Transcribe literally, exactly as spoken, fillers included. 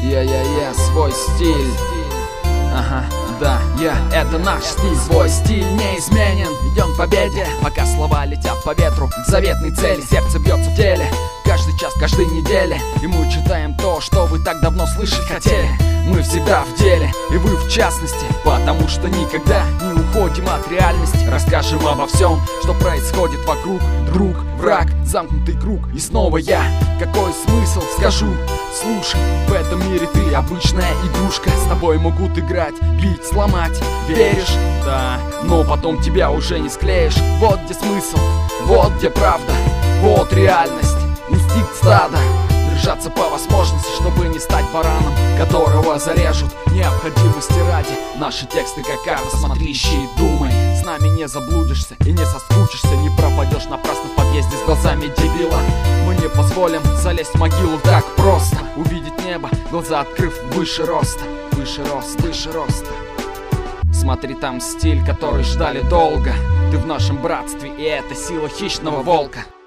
Я-я-я, свой стиль. Ага, да, я, это наш стиль. Свой стиль не изменен, идем к победе. Пока слова летят по ветру к заветной цели. Сердце бьется в теле каждый час, каждой неделе. И мы читаем то, что вы так давно слышать хотели. Мы всегда в деле, и вы в частности, потому что никогда не уходим от реальности. Расскажем обо всем, что происходит вокруг. Друг, враг, замкнутый круг. И снова я, какой смысл, скажу. Слушай, в этом мире ты обычная игрушка. С тобой могут играть, бить, сломать. Веришь? Да, но потом тебя уже не склеишь. Вот где смысл, вот где правда, вот реальность, инстинкт стада. Держаться по возможности, чтобы не стать бараном, которого зарежут необходимости ради. Наши тексты как карта, смотри, ищи и думай. С нами не заблудишься и не соскучишься. Не пропадешь напрасно в подъезде с глазами дебила. Мы не позволим залезть в могилу так просто. Увидеть небо, глаза открыв выше роста. Выше роста, выше роста. Смотри, там стиль, который ждали долго. Ты в нашем братстве, и это сила хищного волка.